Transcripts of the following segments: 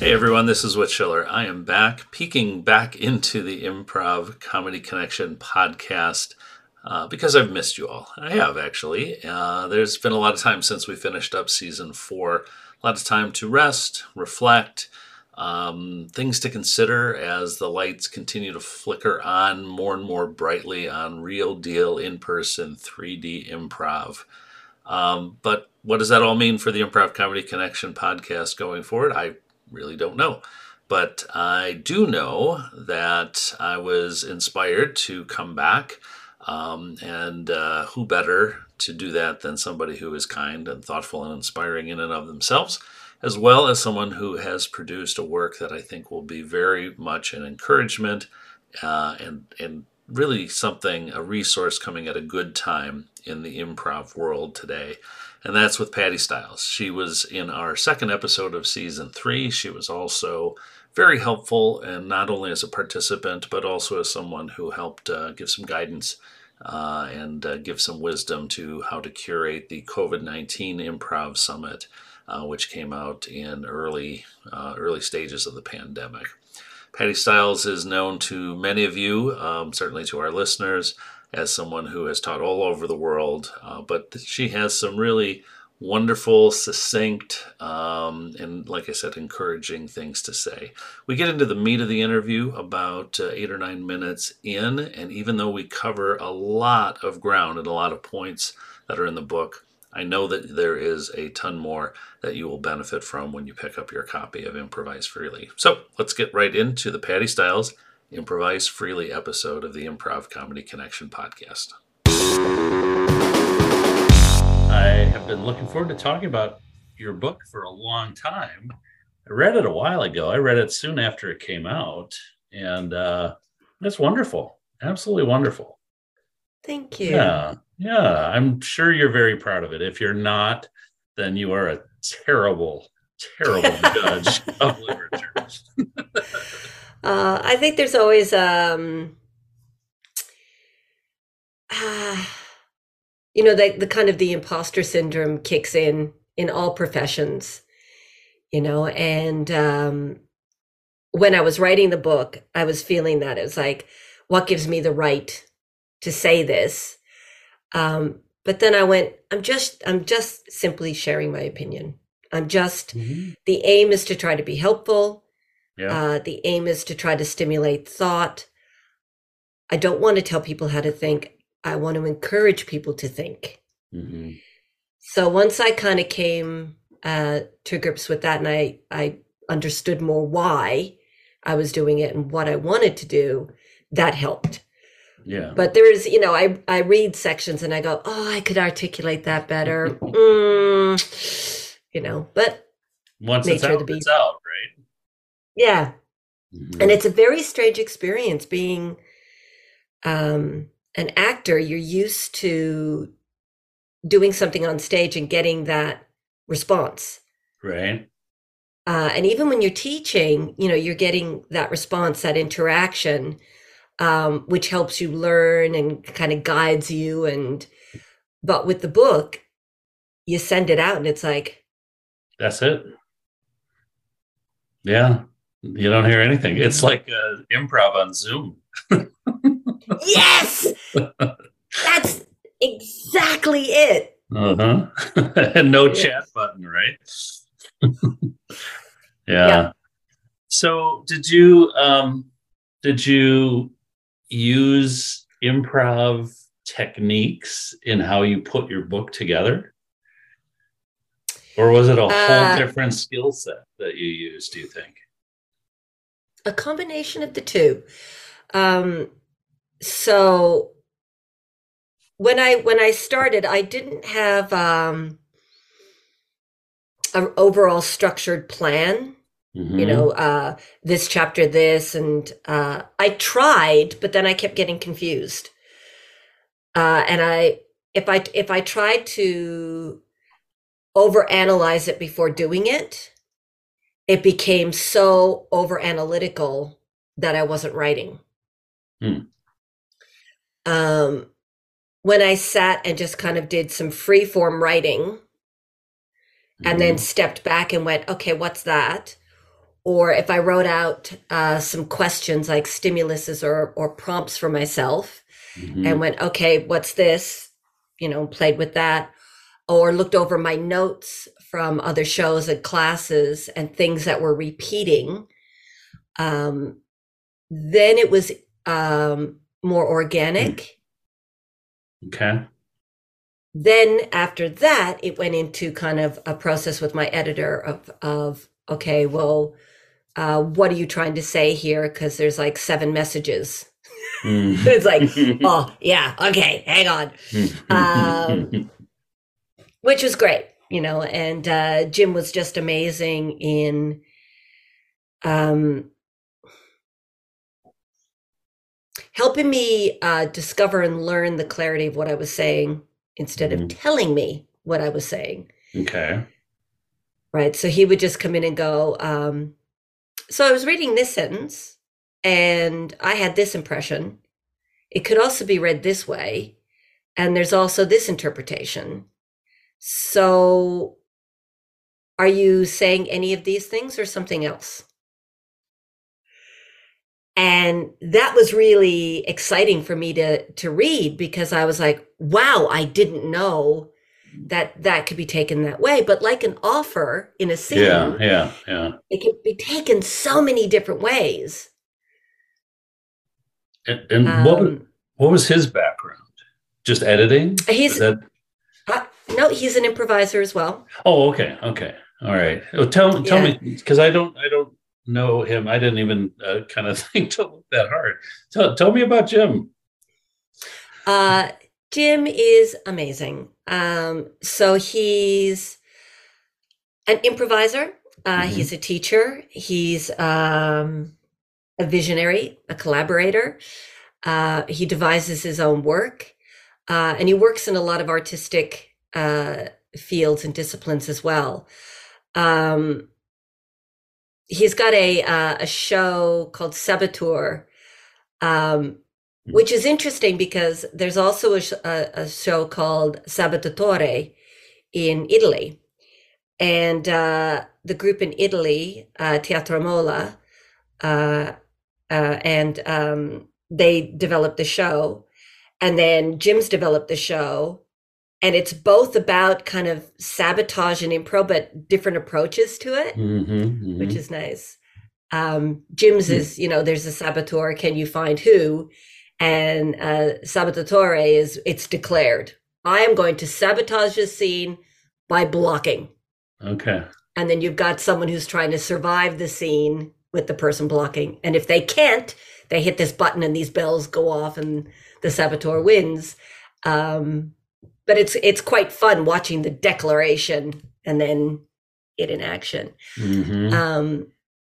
Hey everyone, this is Whit Schiller. I am back, peeking back into the Improv Comedy Connection podcast because I've missed you all. I have actually. There's been a lot of time since we finished up season 4. A lot of time to rest, reflect, things to consider as the lights continue to flicker on more and more brightly on real deal, in-person, 3D improv. But what does that all mean for the Improv Comedy Connection podcast going forward? I really don't know. But I do know that I was inspired to come back. And who better to do that than somebody who is kind and thoughtful and inspiring in and of themselves, as well as someone who has produced a work that I think will be very much an encouragement and really something, a resource coming at a good time in the improv world today. And that's with Patty Stiles. She was in our second episode of season 3. She was also very helpful, and not only as a participant, but also as someone who helped give some guidance and give some wisdom to how to curate the COVID-19 Improv Summit, which came out in early stages of the pandemic. Patty Stiles is known to many of you, certainly to our listeners, as someone who has taught all over the world, but she has some really wonderful, succinct, and like I said, encouraging things to say. We get into the meat of the interview about 8 or 9 minutes in, and even though we cover a lot of ground and a lot of points that are in the book, I know that there is a ton more that you will benefit from when you pick up your copy of Improvise Freely. So let's get right into the Patty Stiles Improvise Freely episode of the Improv Comedy Connection podcast. I have been looking forward to talking about your book for a long time. I read it a while ago. I read it soon after it came out, and it's wonderful. Absolutely wonderful. Thank you. Yeah. I'm sure you're very proud of it. If you're not, then you are a terrible judge of literature. I think there's always, the kind of the imposter syndrome kicks in all professions, and when I was writing the book, I was feeling that it was like, what gives me the right to say this? But then I went, I'm just simply sharing my opinion. The aim is to try to be helpful. Yeah. The aim is to try to stimulate thought. I don't want to tell people how to think. I want to encourage people to think. Mm-hmm. So once I kind of came to grips with that, and I understood more why I was doing it and what I wanted to do, that helped. Yeah. But there is, I read sections and I go, oh, I could articulate that better. But once it's out, it's out, right? Yeah. Mm-hmm. And it's a very strange experience being an actor. You're used to doing something on stage and getting that response. Right. And even when you're teaching, you're getting that response, that interaction, which helps you learn and kind of guides you. But with the book, you send it out and it's like, that's it. Yeah. You don't hear anything. It's like improv on Zoom. Yes! That's exactly it. And no chat button, right? Yeah. So did you use improv techniques in how you put your book together? Or was it a whole different skill set that you used, do you think? A combination of the two. So when I started, I didn't have an overall structured plan. Mm-hmm. This chapter, this, and I tried, but then I kept getting confused. And if I tried to overanalyze it before doing it, it became so over analytical that I wasn't writing. When I sat and just kind of did some free form writing and then stepped back and went, okay, what's that? or if I wrote out some questions like stimuluses or prompts for myself and Hmm. went, okay, what's this? Played with that, or looked over my notes from other shows and classes and things that were repeating. Then it was more organic. Okay. Then after that, it went into kind of a process with my editor of okay, well, what are you trying to say here? Because there's like 7 messages. It's like, Mm. oh yeah, okay, hang on, which was great, And Jim was just amazing in um, helping me discover and learn the clarity of what I was saying instead of Mhm. telling me what I was saying. Okay. Right. So he would just come in and go, so I was reading this sentence and I had this impression. It could also be read this way. And there's also this interpretation. So are you saying any of these things or something else? And that was really exciting for me to read because I was like, wow, I didn't know that that could be taken that way. But like an offer in a Yeah, scene, yeah, yeah. it can be taken so many different ways. And Um, what was his background? Just editing? Is he's that? no, he's an improviser as well. Oh, okay, okay, all right. Well, tell Yeah. me because I don't know him. I didn't even kind of think to look that hard. Tell me about Jim. Uh, Jim is amazing. So he's an improviser. He's Hmm. a teacher. He's a visionary, a collaborator. He devises his own work, and he works in a lot of artistic fields and disciplines as well. Um, he's got a show called Saboteur, um, which is interesting because there's also a show called Sabotatore in Italy. And the group in Italy, Teatro Mola, uh, and they developed the show. And then Jim's developed the show. And it's both about kind of sabotage and improv, but different approaches to it, which Hmm. is nice. Jim's Hmm. is, there's a saboteur, can you find who? And sabotatore is, it's declared. I am going to sabotage this scene by blocking. Okay. And then you've got someone who's trying to survive the scene with the person blocking. And if they can't, they hit this button and these bells go off and the saboteur wins. Um, but it's quite fun watching the declaration and then it in action. Hmm. Um,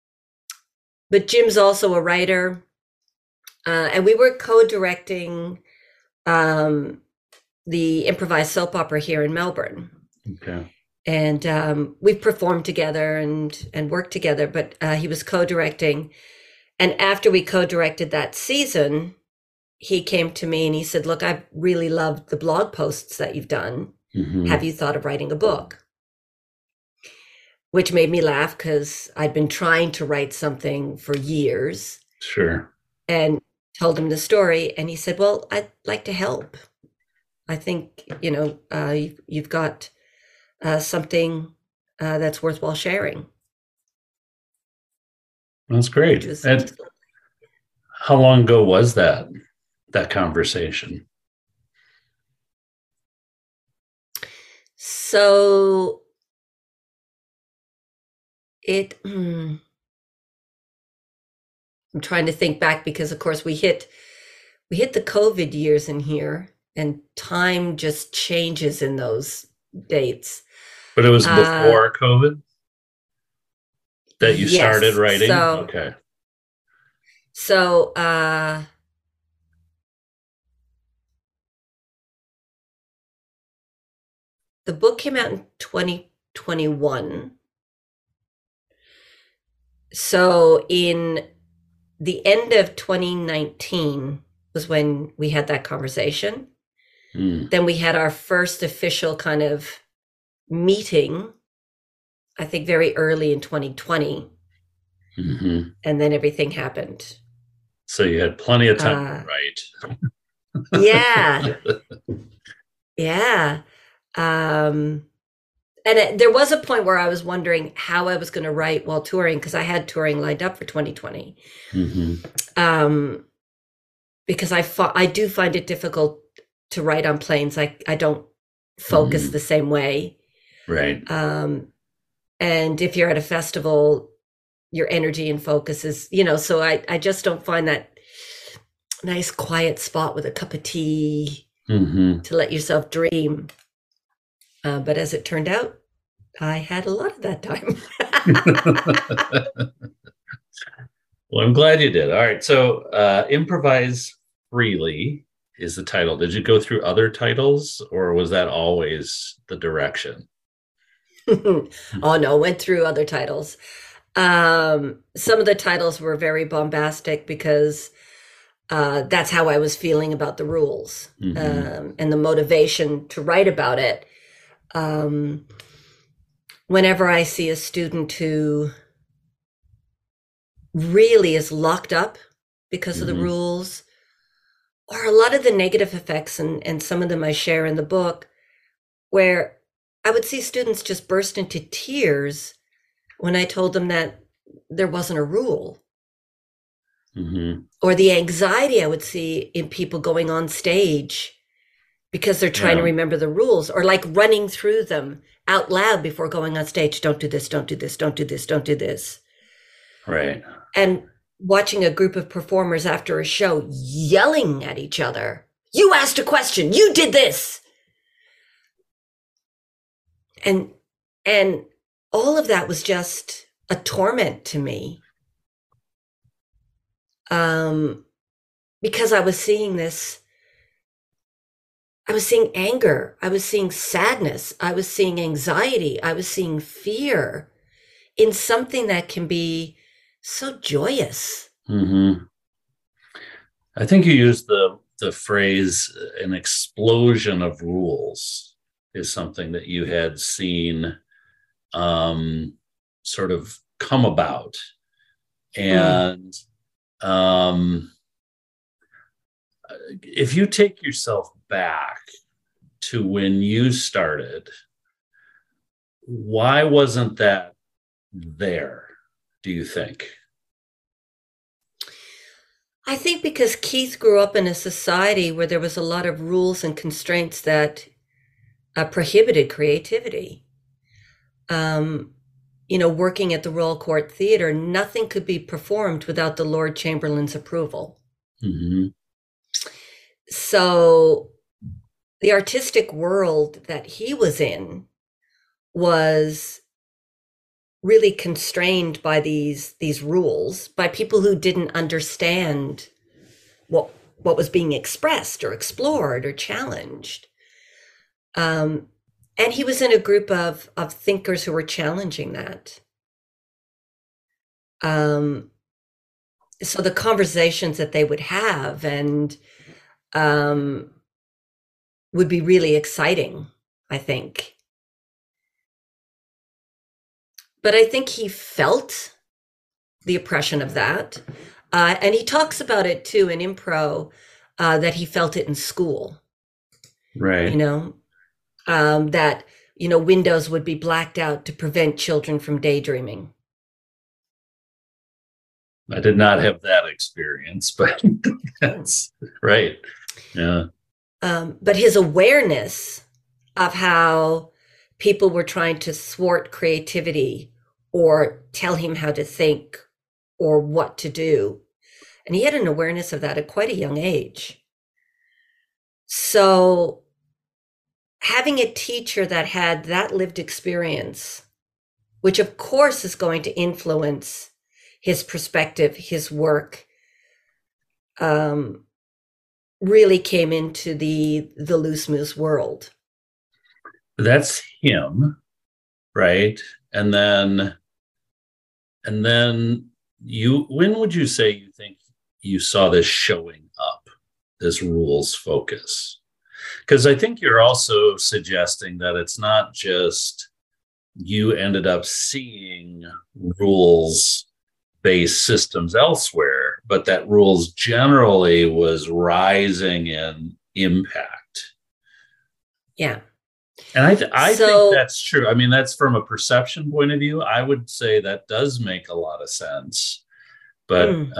but Jim's also a writer, and we were co-directing um, the improvised soap opera here in Melbourne. Okay. And we've performed together and worked together. But he was co-directing, and after we co-directed that season, he came to me and he said, "Look, I've really loved the blog posts that you've done. Have Hmm. you thought of writing a book?" Which made me laugh because I'd been trying to write something for years Sure. and told him the story. And he said, "Well, I'd like to help. I think, you've got something that's worthwhile sharing," That's which great. was And how long ago was that conversation? so it. I'm trying to think back because, of course, we hit the COVID years in here, and time just changes in those dates. But it was Uh, before COVID that you started yes. writing? So Okay. so uh, the book came out in 2021. So in the end of 2019 was when we had that conversation. Mm. Then we had our first official kind of meeting, I think very early in 2020. Mm-hmm. And then everything happened. So you had plenty of time Uh, to yeah, write. yeah. Um, there was a point where I was wondering how I was going to write while touring, because I had touring lined up for 2020. Mm-hmm. Um, because I do find it difficult to write on planes. I don't focus Mm-hmm. the same way. Right. And if you're at a festival, your energy and focus is, so I just don't find that nice quiet spot with a cup of tea Mm-hmm. to let yourself dream. But as it turned out, I had a lot of that time. Well, I'm glad you did. All right. So, Improvise Freely is the title. Did you go through other titles or was that always the direction? Oh no, went through other titles. Some of the titles were very bombastic because that's how I was feeling about the rules, Mm-hmm. and the motivation to write about it. Um, Whenever I see a student who really is locked up because of the Mm-hmm. rules, or a lot of the negative effects, and some of them I share in the book, where I would see students just burst into tears when I told them that there wasn't a rule, Mm-hmm. or the anxiety I would see in people going on stage because they're trying to Yeah. remember the rules, or like running through them out loud before going on stage. Don't do this, don't do this, don't do this, don't do this. Right. And watching a group of performers after a show yelling at each other. You asked a question, you did this. And and all of that was just a torment to me. Because I was seeing this, I was seeing anger, I was seeing sadness, I was seeing anxiety, I was seeing fear in something that can be so joyous. Mm-hmm. I think you used the phrase an explosion of rules is something that you had seen um, sort of come about. Mm. And um, if you take yourself back to when you started, why wasn't that there, do you think? I think because Keith grew up in a society where there was a lot of rules and constraints that prohibited creativity. Um, working at the Royal Court Theatre, nothing could be performed without the Lord Chamberlain's approval. Mm-hmm. So the artistic world that he was in was really constrained by these rules, by people who didn't understand what was being expressed or explored or challenged. And he was in a group of thinkers who were challenging that. So the conversations that they would have and would be really exciting, I think. But I think he felt the oppression of that. And he talks about it too in Impro, that he felt it in school, you Right. know, that, windows would be blacked out to prevent children from daydreaming. I did not have that experience, but that's right. Yeah. But his awareness of how people were trying to thwart creativity or tell him how to think or what to do. And he had an awareness of that at quite a young age. So having a teacher that had that lived experience, which of course is going to influence his perspective, his work, really came into the Loose Moose world. That's him, right? And then and then you when would you say you think you saw this showing up, this rules focus? Because I think you're also suggesting that it's not just you ended up seeing rules based systems elsewhere, but that rules generally was rising in impact. Yeah. And I think So, that's true. I mean, that's from a perception point of view. I would say that does make a lot of sense. But mm,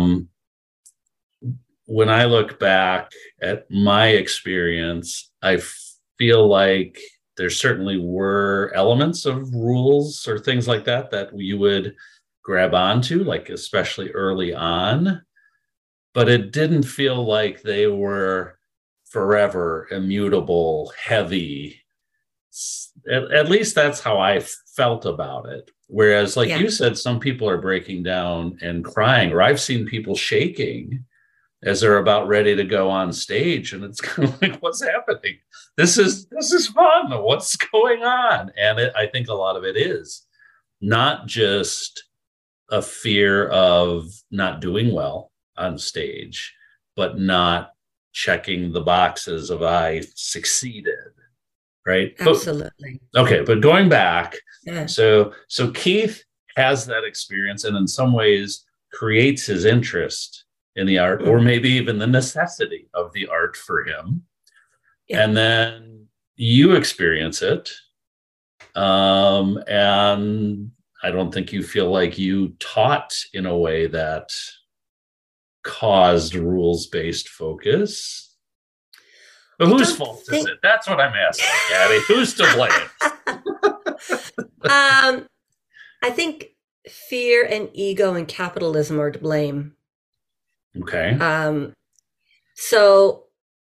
when I look back at my experience, I feel like there certainly were elements of rules or things like that that you would grab onto, like especially early on. But it didn't feel like they were forever immutable, heavy. At least that's how I felt about it. Whereas, like yeah. you said, some people are breaking down and crying, or I've seen people shaking as they're about ready to go on stage, and it's kind of like, what's happening? This is fun. What's going on? And I think a lot of it is not just a fear of not doing well on stage, but not checking the boxes of I succeeded, right? But Absolutely. okay, but going back, Yeah. so Keith has that experience and in some ways creates his interest in the art, or Mm, maybe even the necessity of the art for him. yeah. And then you experience it. And I don't think you feel like you taught in a way that caused rules-based focus. But I whose don't fault is think. it? That's what I'm asking, Patty. Who's to blame? um, I think fear and ego and capitalism are to blame. Okay. Um, so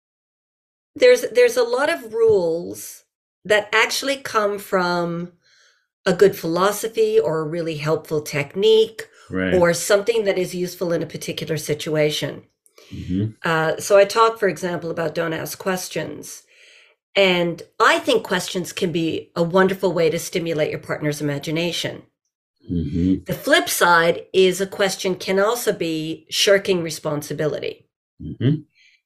there's a lot of rules that actually come from a good philosophy or a really helpful technique Right. or something that is useful in a particular situation. Mm-hmm. So I talk, for example, about don't ask questions. And I think questions can be a wonderful way to stimulate your partner's imagination. Mm-hmm. The flip side is a question can also be shirking responsibility. Mm-hmm.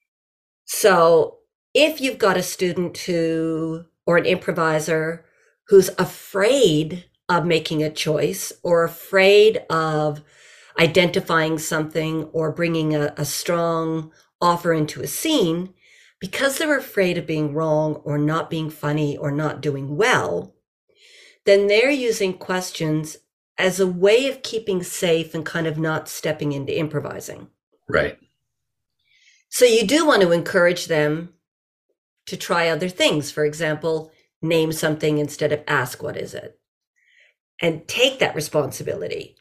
So if you've got a student or an improviser who's afraid of making a choice or afraid of identifying something or bringing a strong offer into a scene, because they're afraid of being wrong or not being funny or not doing well, then they're using questions as a way of keeping safe and kind of not stepping into improvising. Right. So you do want to encourage them to try other things. For example, name something instead of ask, what is it? And take that responsibility.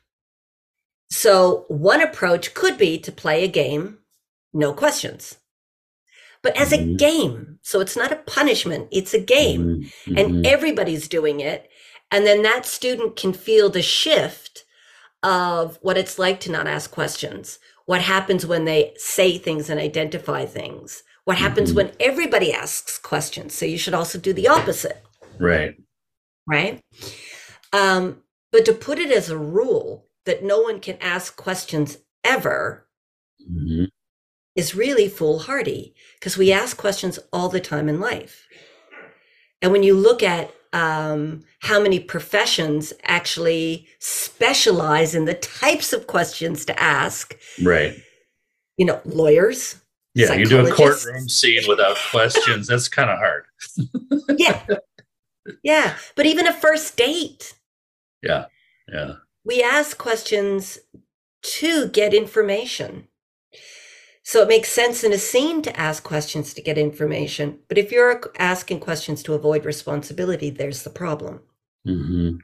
So one approach could be to play a game, no questions, but as a Mm-hmm. game. So it's not a punishment, it's a game. Mm-hmm. And Mm-hmm. everybody's doing it. And then that student can feel the shift of what it's like to not ask questions. What happens when they say things and identify things? What happens Mm-hmm. when everybody asks questions? So you should also do the opposite, Right. right? But to put it as a rule that no one can ask questions ever Mm-hmm. is really foolhardy because we ask questions all the time in life. And when you look at how many professions actually specialize in the types of questions to ask, Right. lawyers, Yeah, you do a psychologists. courtroom scene without questions. That's kind of hard. Yeah, yeah. But even a first date, Yeah. Yeah. we ask questions to get information. So it makes sense in a scene to ask questions to get information. But if you're asking questions to avoid responsibility, there's the problem. Mm-hmm.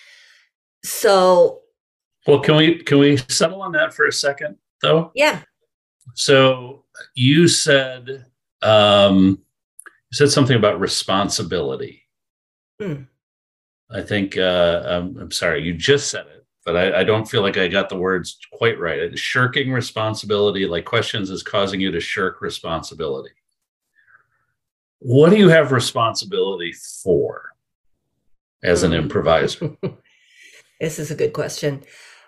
So, Well, can we settle on that for a second, though? yeah. So you said you said something about responsibility. Mm. I think I'm sorry, you just said it, but I don't feel like I got the words quite right. Shirking responsibility, like questions, is causing you to shirk responsibility. What do you have responsibility for as an improviser? This is a good question.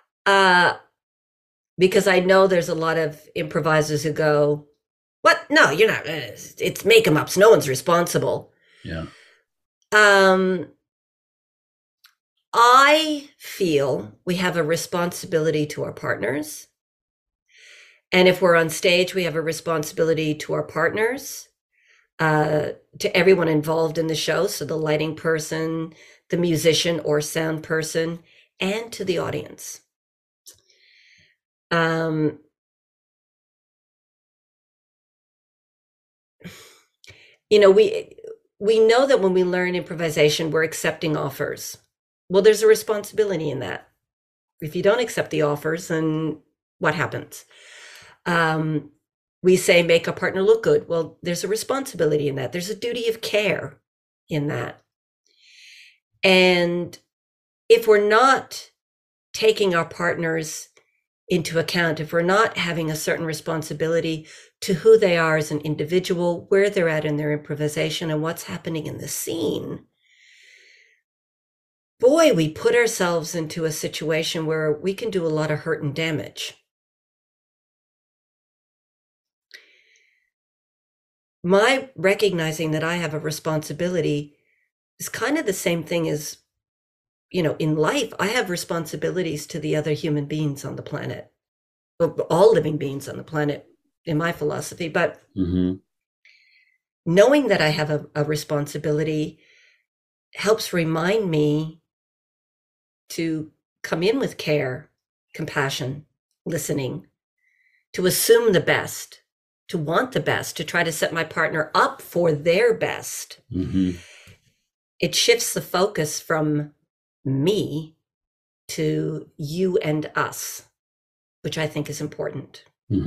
Because I know there's a lot of improvisers who go, what? No, you're not. It's make 'em ups. No one's responsible. Yeah. Um, I feel we have a responsibility to our partners. And if we're on stage, we have a responsibility to our partners, to everyone involved in the show. So the lighting person, the musician or sound person, and to the audience. You know, we know that when we learn improvisation, we're accepting offers. Well, there's a responsibility in that. If you don't accept the offers, then what happens? We say make a partner look good. Well, there's a responsibility in that. There's a duty of care in that. And if we're not taking our partners into account, if we're not having a certain responsibility to who they are as an individual, where they're at in their improvisation, and what's happening in the scene, boy, we put ourselves into a situation where we can do a lot of hurt and damage. My recognizing that I have a responsibility is kind of the same thing as, you know, in life, I have responsibilities to the other human beings on the planet, all living beings on the planet, in my philosophy. But knowing that I have a responsibility helps remind me to come in with care, compassion, listening, to assume the best, to want the best, to try to set my partner up for their best. It shifts the focus from me to you and us, which I think is important.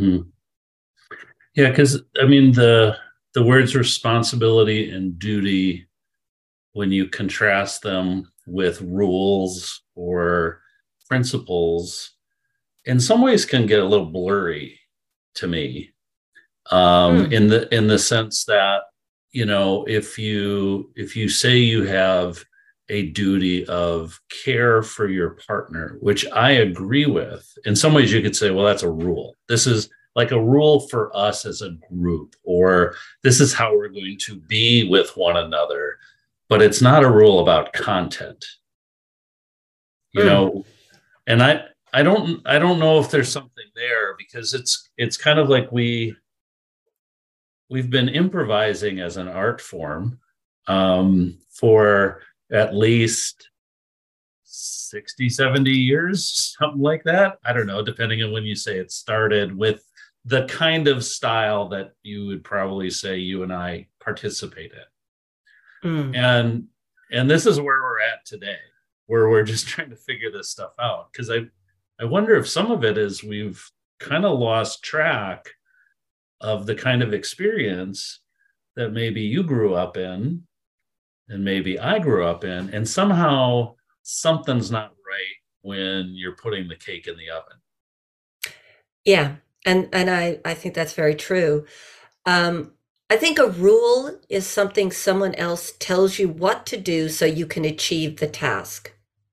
Yeah, because I mean the words responsibility and duty, when you contrast them with rules or principles, in some ways can get a little blurry to me. In the sense that, you know, if you say you have a duty of care for your partner, which I agree with, in some ways you could say, well, that's a rule. This is like a rule for us as a group, or this is how we're going to be with one another, but it's not a rule about content, you know. And I don't know if there's something there, because it's kind of like we've been improvising as an art form for at least 60, 70 years, something like that. I don't know, depending on when you say it started, with the kind of style that you would probably say you and I participate in. And this is where we're at today, where we're just trying to figure this stuff out. Because I wonder if some of it is we've kind of lost track of the kind of experience that maybe you grew up in and maybe I grew up in, and somehow something's not right when you're putting the cake in the oven. Yeah. And I think that's very true. I think a rule is something someone else tells you what to do so you can achieve the task.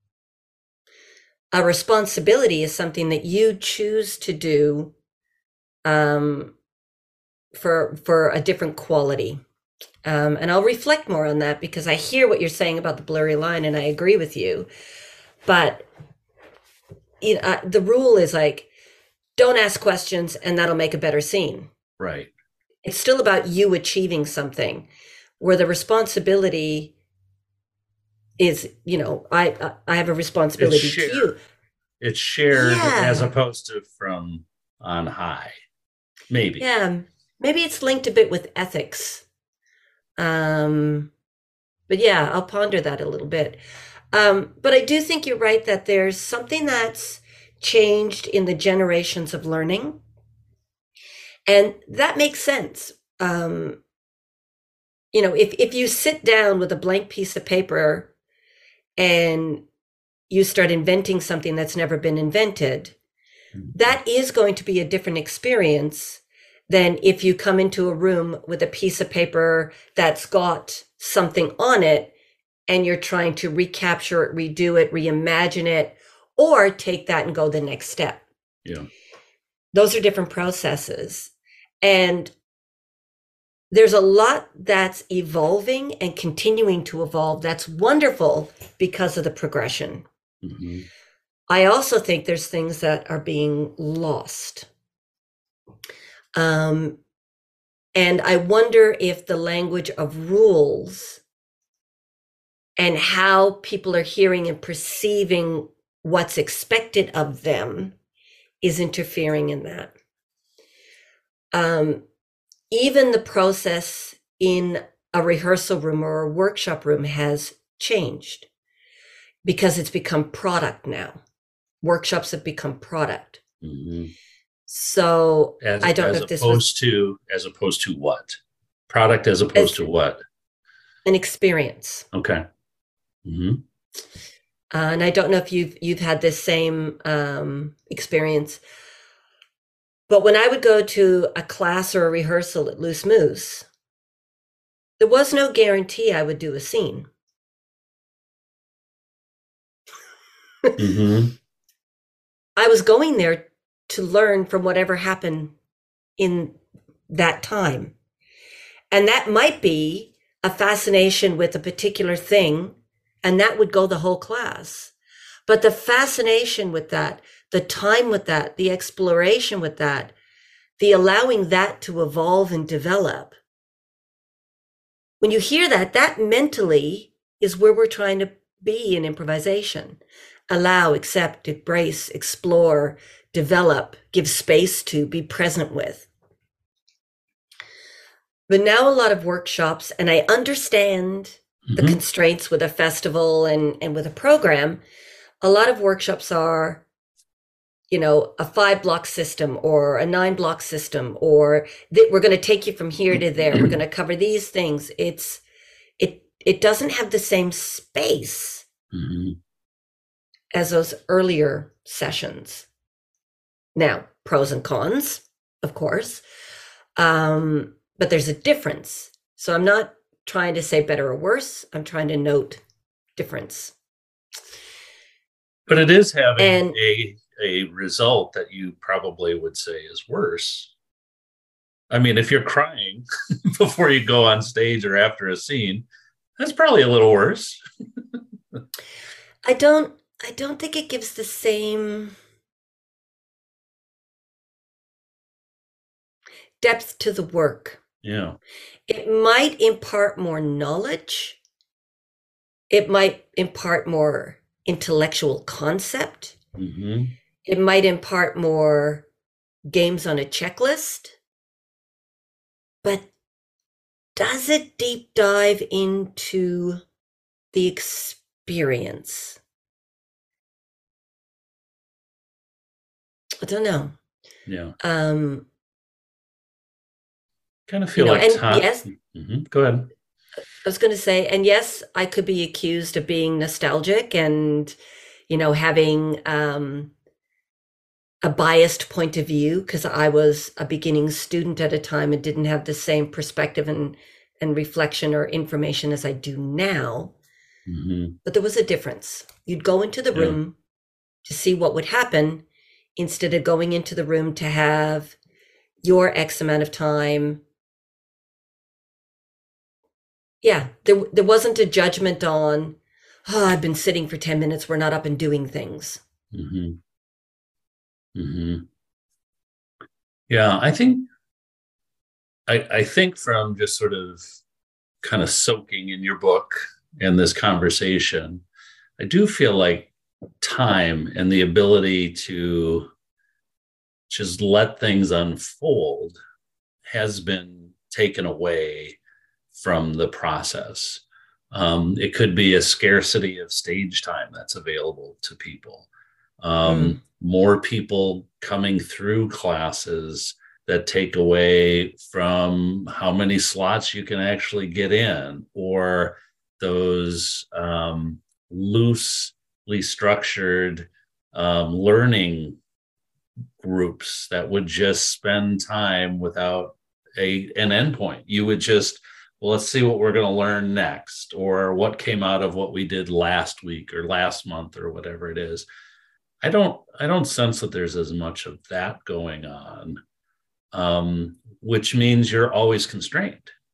A responsibility is something that you choose to do for a different quality. And I'll reflect more on that, because I hear what you're saying about the blurry line and I agree with you. But you know, the rule is like, don't ask questions and that'll make a better scene. Right. It's still about you achieving something, where the responsibility is, you know, I have a responsibility to you. It's shared, as opposed to from on high. Maybe. Yeah. Maybe it's linked a bit with ethics. But yeah, I'll ponder that a little bit. But I do think you're right that there's something that's changed in the generations of learning. And that makes sense. You know, if you sit down with a blank piece of paper and you start inventing something that's never been invented, that is going to be a different experience than if you come into a room with a piece of paper that's got something on it and you're trying to recapture it, redo it, reimagine it, or take that and go the next step. Yeah. Those are different processes. And there's a lot that's evolving and continuing to evolve. That's wonderful because of the progression. Mm-hmm. I also think there's things that are being lost. And I wonder if the language of rules and how people are hearing and perceiving what's expected of them is interfering in that. Even the process in a rehearsal room or a workshop room has changed because it's become product now. Workshops have become product. Mm-hmm. So I don't know if this was as opposed to what? Product as opposed to what? An experience. Okay. Mm-hmm. And I don't know if you've had this same experience. But when I would go to a class or a rehearsal at Loose Moose, there was no guarantee I would do a scene. Mm-hmm. I was going there to learn from whatever happened in that time. And that might be a fascination with a particular thing, and that would go the whole class. But the fascination with that, the time with that, the exploration with that, the allowing that to evolve and develop. When you hear that, that mentally is where we're trying to be in improvisation. Allow, accept, embrace, explore, develop, give space to, be present with. But now a lot of workshops, and I understand the constraints with a festival and with a program, a lot of workshops are, a 5-block system or a 9-block system, or we're going to take you from here to there. We're going to cover these things. It doesn't have the same space as those earlier sessions. Now, pros and cons, of course, but there's a difference. So I'm not trying to say better or worse. I'm trying to note difference. But it is having a result that you probably would say is worse. I mean, if you're crying before you go on stage or after a scene, that's probably a little worse. I don't think it gives the same depth to the work. Yeah. It might impart more knowledge. It might impart more intellectual concept. Mm-hmm. It might impart more games on a checklist. But does it deep dive into the experience? I don't know. Yeah. Kind of feel like time. Yes. Mm-hmm. Go ahead. I was going to say, and yes, I could be accused of being nostalgic and, having a biased point of view because I was a beginning student at a time and didn't have the same perspective and reflection or information as I do now. Mm-hmm. But there was a difference. You'd go into the room to see what would happen instead of going into the room to have your X amount of time. Yeah, there wasn't a judgment on, I've been sitting for 10 minutes. We're not up and doing things. Mm-hmm. Mm-hmm. Yeah, I think from just sort of kind of soaking in your book and this conversation, I do feel like time and the ability to just let things unfold has been taken away from the process. It could be a scarcity of stage time that's available to people. More people coming through classes that take away from how many slots you can actually get in, or those loosely structured learning groups that would just spend time without an endpoint. You would just, well, let's see what we're going to learn next, or what came out of what we did last week or last month or whatever it is. I don't sense that there's as much of that going on, which means you're always constrained.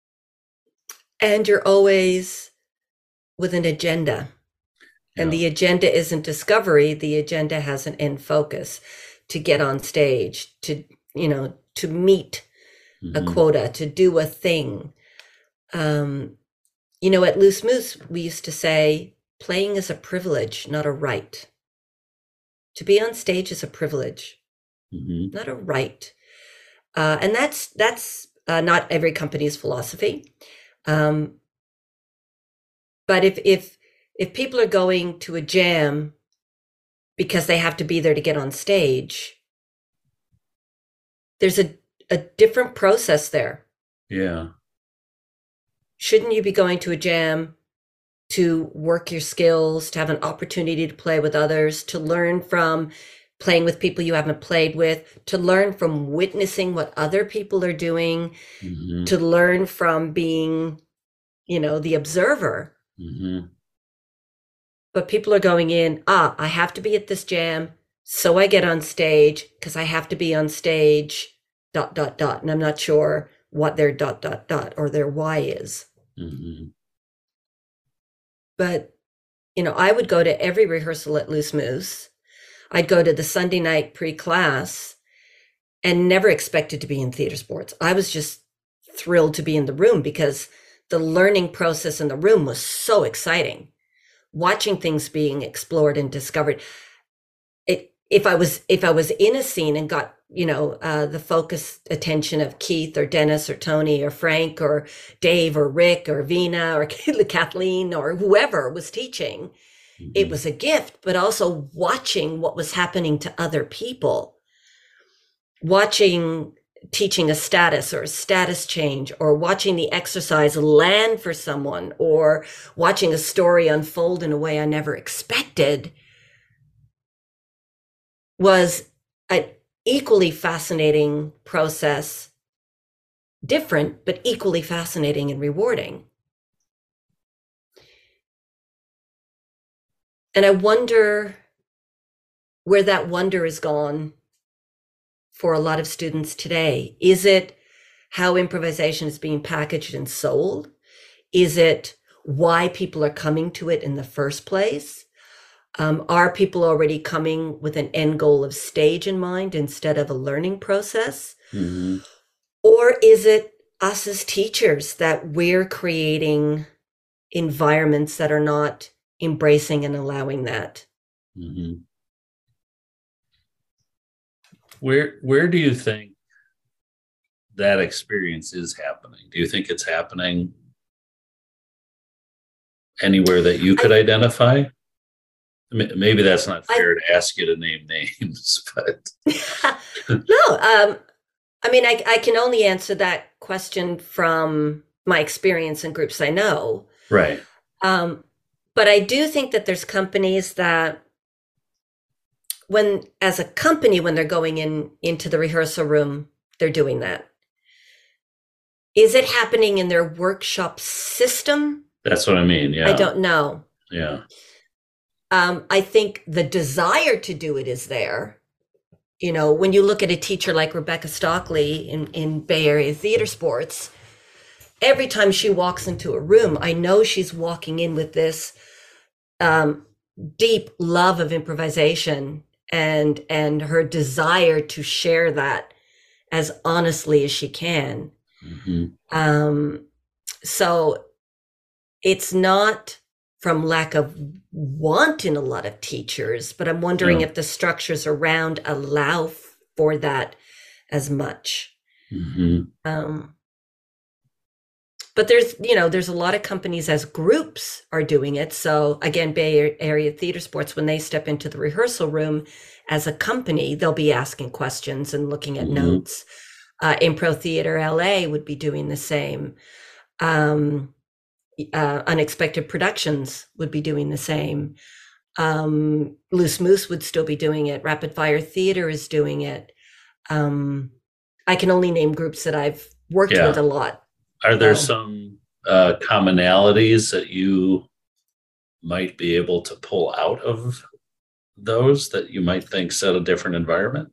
And you're always with an agenda. And Yeah. the agenda isn't discovery. The agenda has an end focus to get on stage, to meet a Hmm. quota, to do a thing. At Loose Moose, we used to say playing is a privilege, not a right. To be on stage is a privilege, Hmm. not a right. And that's not every company's philosophy. Um, but if people are going to a jam because they have to be there to get on stage, there's a different process there. Yeah. Shouldn't you be going to a jam to work your skills, to have an opportunity to play with others, to learn from playing with people you haven't played with, to learn from witnessing what other people are doing, Hmm. to learn from being, the observer? Hmm. But people are going in, I have to be at this jam, so I get on stage because I have to be on stage, dot, dot, dot. And I'm not sure what their dot, dot, dot or their why is. Hmm. But, I would go to every rehearsal at Loose Moose. I'd go to the Sunday night pre-class and never expected to be in theater sports. I was just thrilled to be in the room because the learning process in the room was so exciting. Watching things being explored and discovered. If I was in a scene and got the focused attention of Keith or Dennis or Tony or Frank or Dave or Rick or Vina or Kathleen or whoever was teaching, it Hmm. was a gift. But also watching what was happening to other people, watching teaching a status or a status change, or watching the exercise land for someone, or watching a story unfold in a way I never expected, was an equally fascinating process, different, but equally fascinating and rewarding. And I wonder where that wonder is gone for a lot of students today. Is it how improvisation is being packaged and sold? Is it why people are coming to it in the first place? Are people already coming with an end goal of stage in mind instead of a learning process? Hmm. Or is it us as teachers that we're creating environments that are not embracing and allowing that? Hmm. Where do you think that experience is happening? Do you think it's happening anywhere that you could I, identify? Maybe that's not I fair to ask you to name names, but no, I mean, I can only answer that question from my experience in groups I know. right. Um, but I do think that there's companies that as a company, when they're going into the rehearsal room, they're doing that. Is it happening in their workshop system? That's what I mean. I Yeah. don't know. Yeah. I think the desire to do it is there. When you look at a teacher like Rebecca Stockley in Bay Area Theater Sports, every time she walks into a room, I know she's walking in with this deep love of improvisation and her desire to share that as honestly as she can. Hmm. So it's not from lack of want in a lot of teachers, but I'm wondering Yeah. if the structures around allow for that as much. Hmm. But there's a lot of companies as groups are doing it. So again, Bay Area Theater Sports, when they step into the rehearsal room as a company, they'll be asking questions and looking at Hmm. notes. Impro Theater LA would be doing the same. Unexpected Productions would be doing the same. Loose Moose would still be doing it. Rapid Fire Theater is doing it. I can only name groups that I've worked Yeah. with a lot. Are there So, some commonalities that you might be able to pull out of those that you might think set a different environment?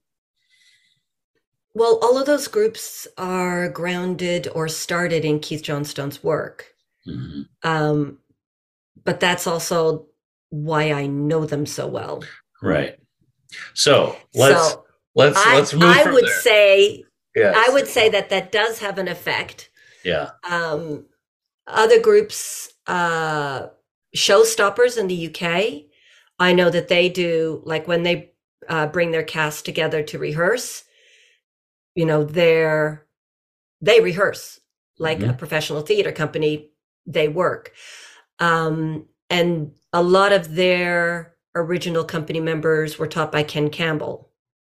well, all of those groups are grounded or started in Keith Johnstone's work. Mhm. But that's also why I know them so well. Right. So let's So let's I let's move I from would there. say I Yes. would say that that does have an effect. Yeah. Um, Other groups, Showstoppers in the UK, I know that they do, like when they bring their cast together to rehearse, you know, they rehearse like a Hmm. professional theater company. They work, and a lot of their original company members were taught by Ken Campbell.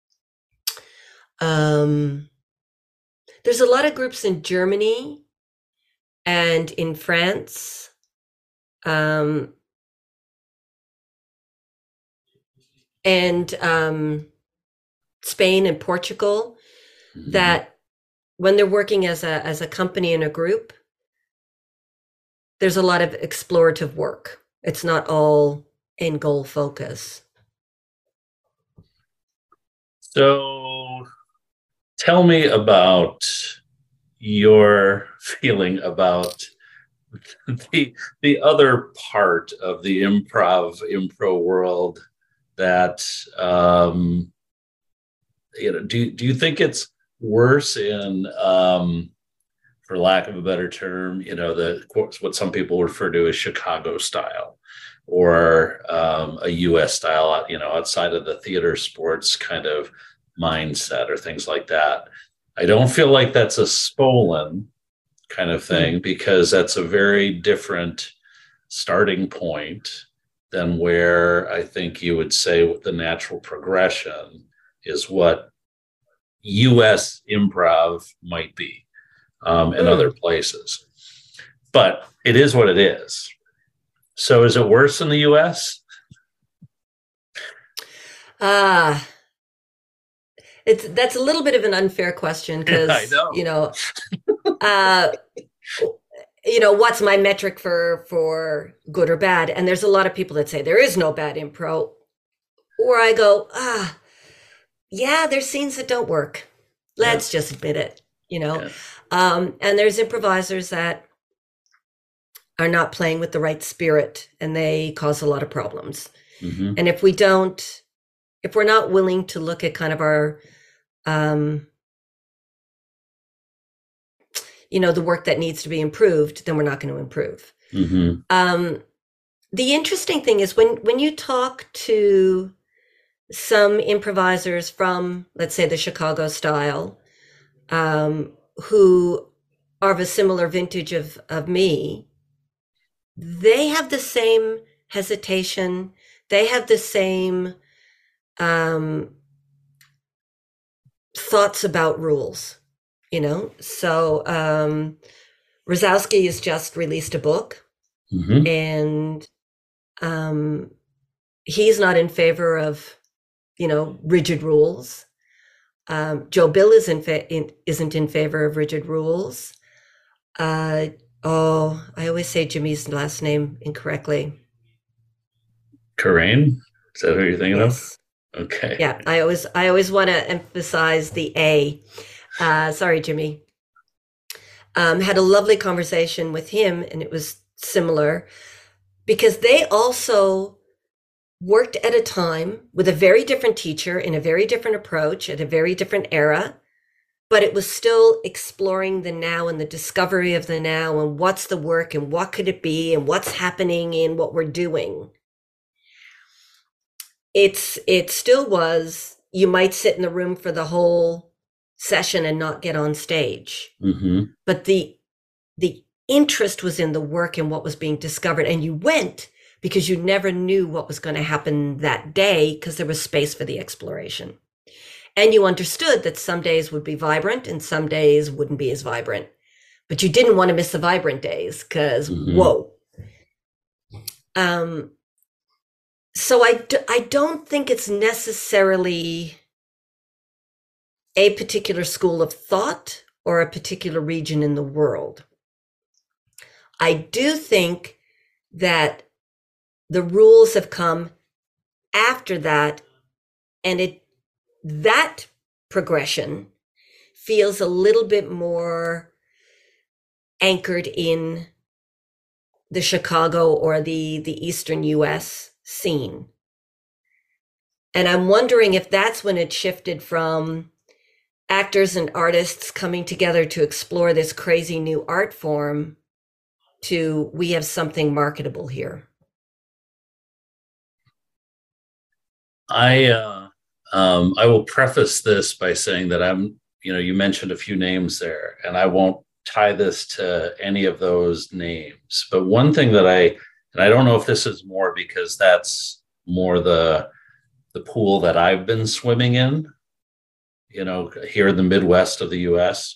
Um, there's a lot of groups in Germany and in France. Um, and Spain and Portugal Hmm. that when they're working as a company and a group, there's a lot of explorative work. It's not all end goal focus. So tell me about your feeling about the other part of the impro world that do you think it's worse in for lack of a better term, the what some people refer to as Chicago style, or a U.S. style, outside of the theater sports kind of mindset or things like that. I don't feel like that's a Spolin kind of Mm. thing because that's a very different starting point than where I think you would say the natural progression is what US improv might be in other Mm. places. But it is what it is. So is it worse in the US? Uh, that's a little bit of an unfair question Yeah, I because, know. uh, what's my metric for good or bad? And there's a lot of people that say there is no bad impro, or I go, yeah, there's scenes that don't work. Yeah, Let's just admit it, you know. yeah. And there's improvisers that are not playing with the right spirit and they cause a lot of problems. Mm-hmm. And if we're not willing to look at kind of our, um, the work that needs to be improved, then we're not going to improve. Mm-hmm. Um, the interesting thing is when you talk to some improvisers from, let's say, the Chicago style, who are of a similar vintage of me, they have the same hesitation. They have the same um, thoughts about rules, So Rosowski has just released a book, Mm-hmm. and um, he's not in favor of, rigid rules. Joe Bill isn't in favor of rigid rules. Uh, I always say Jimmy's last name incorrectly. Karain? Is that who you're thinking of? Yes. Okay. Yeah, I always want to emphasize the A. Sorry, Jimmy. Had a lovely conversation with him, and it was similar because they also worked at a time with a very different teacher in a very different approach at a very different era, but it was still exploring the now and the discovery of the now and what's the work and what could it be and what's happening in what we're doing. It still was, you might sit in the room for the whole session and not get on stage, Mm-hmm. but the interest was in the work and what was being discovered, and you went because you never knew what was going to happen that day because there was space for the exploration, and you understood that some days would be vibrant and some days wouldn't be as vibrant, but you didn't want to miss the vibrant days because Mm-hmm. whoa. So I don't think it's necessarily a particular school of thought or a particular region in the world. I do think that the rules have come after that, and that progression feels a little bit more anchored in the Chicago or the Eastern US scene. And I'm wondering if that's when it shifted from actors and artists coming together to explore this crazy new art form to we have something marketable here. I will preface this by saying that you mentioned a few names there, and I won't tie this to any of those names. But one thing that and I don't know if this is more because that's more the pool that I've been swimming in, here in the Midwest of the US.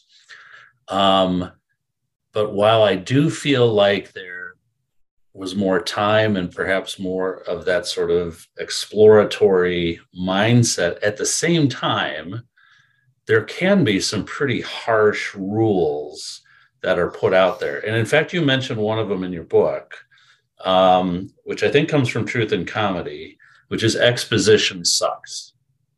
But while I do feel like there was more time and perhaps more of that sort of exploratory mindset, at the same time, there can be some pretty harsh rules that are put out there. And in fact, you mentioned one of them in your book, which I think comes from Truth in Comedy, which is exposition sucks.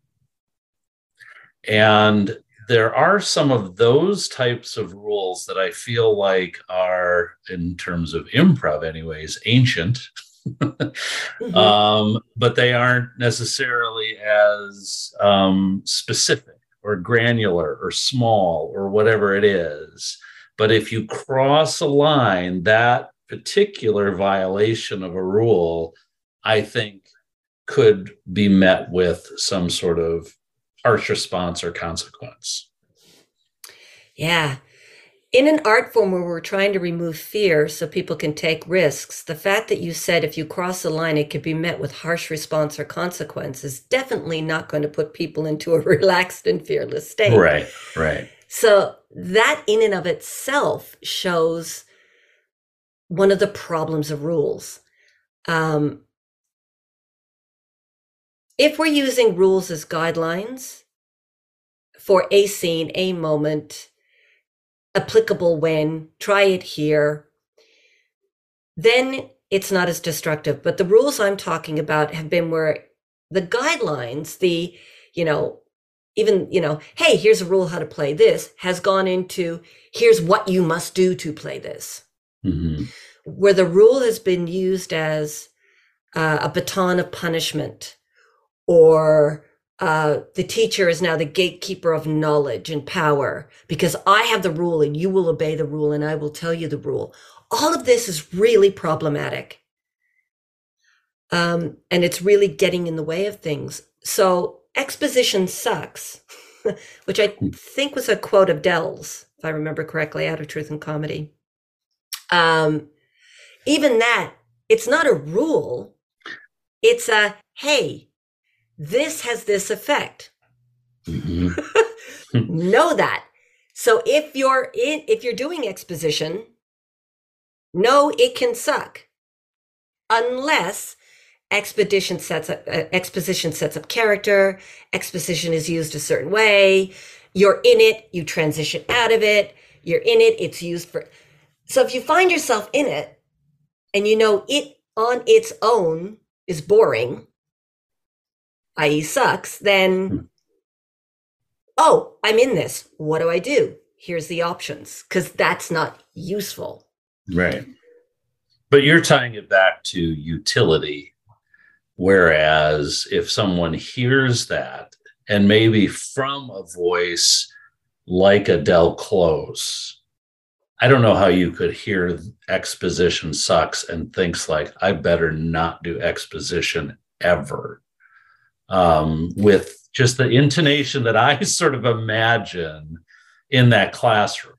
And there are some of those types of rules that I feel like are, in terms of improv anyways, ancient. Mm-hmm. But they aren't necessarily as specific or granular or small or whatever it is. But if you cross a line, that particular violation of a rule, I think, could be met with some sort of harsh response or consequence. Yeah. In an art form where we're trying to remove fear so people can take risks, the fact that you said if you cross the line, it could be met with harsh response or consequence is definitely not going to put people into a relaxed and fearless state. Right. So that in and of itself shows one of the problems of rules. If we're using rules as guidelines for a scene, a moment, applicable when, try it here, then it's not as destructive. But the rules I'm talking about have been where the guidelines, hey, here's a rule how to play this, has gone into, here's what you must do to play this. Mm-hmm. Where the rule has been used as a baton of punishment, or the teacher is now the gatekeeper of knowledge and power because I have the rule and you will obey the rule and I will tell you the rule. All of this is really problematic. And it's really getting in the way of things. So exposition sucks, which I think was a quote of Dell's, if I remember correctly, out of Truth in Comedy. Even that, it's not a rule. It's a, hey, this has this effect. Mm-hmm. Know that. So if you're doing exposition, know it can suck unless exposition sets up character, exposition is used a certain way, you're in it, you transition out of it, you're in it, it's used for. So if you find yourself in it and you know it on its own is boring, i.e. sucks, then, oh, I'm in this. What do I do? Here's the options, because that's not useful. Right. But you're tying it back to utility. Whereas if someone hears that, and maybe from a voice like a Del Close, I don't know how you could hear exposition sucks and thinks like, I better not do exposition ever. With just the intonation that I sort of imagine in that classroom.